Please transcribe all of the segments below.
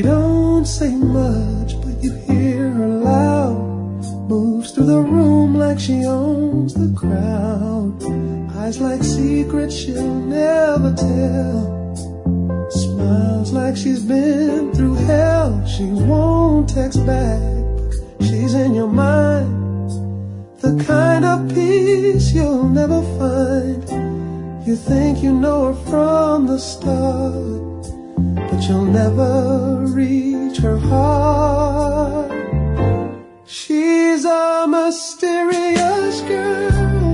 don't say much, but you hear her loud. Moves through the room like she owns the crowd. Eyes like secrets she'll never tell. Smiles like she's been through hell. She won't text back, but she's in your mind. The kind of peace you'll never find. You think you know her from the start, but you'll never reach her heart. She's a mysterious girl,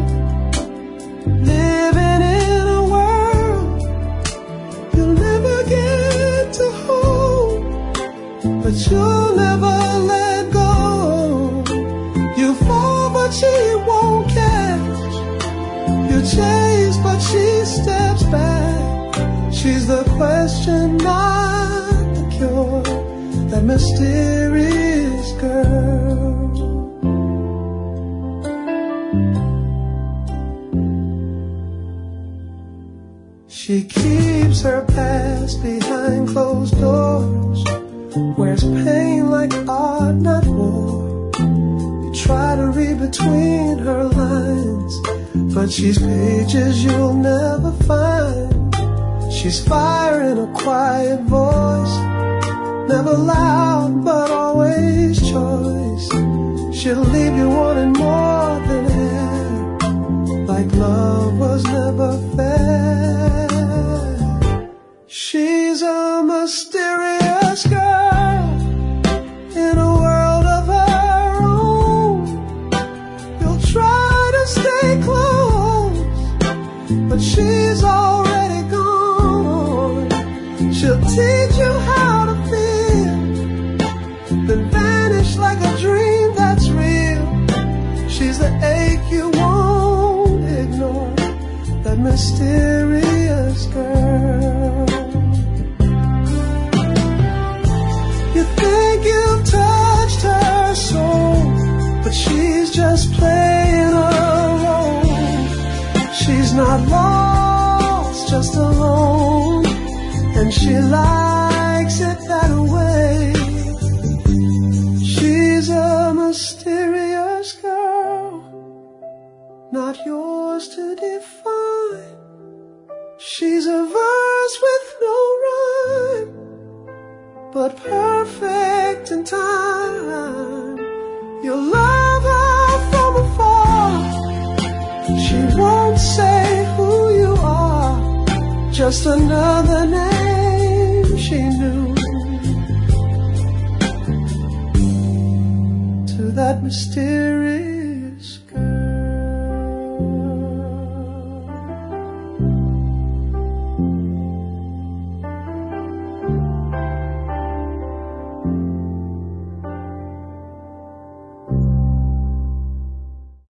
living in a world you'll never get to hold, but you'll never let go. You fall but she won't catch. You chase but she steps back. She's the question, not the cure. That mysterious girl. She keeps her past behind closed doors. Wears pain like art, not war. You try to read between her lines, but she's pages you'll never find. She's fire in a quiet voice, never loud but always choice. She'll leave you wanting more than air, like love was never fair. She's a mysterious girl in a world of her own. You'll try to stay close, but she's already gone. She'll teach you how to feel, then vanish like a dream that's real. She's the ache you won't ignore, that mysterious girl. You think you've touched her soul, but she's just playing a role. She's not lost, just alone, and she likes it that way. She's a mysterious girl, not yours to define. She's a verse with no rhyme, but perfect in time. You'll love her from afar. She won't say who you are, just another name she knew. To that mysterious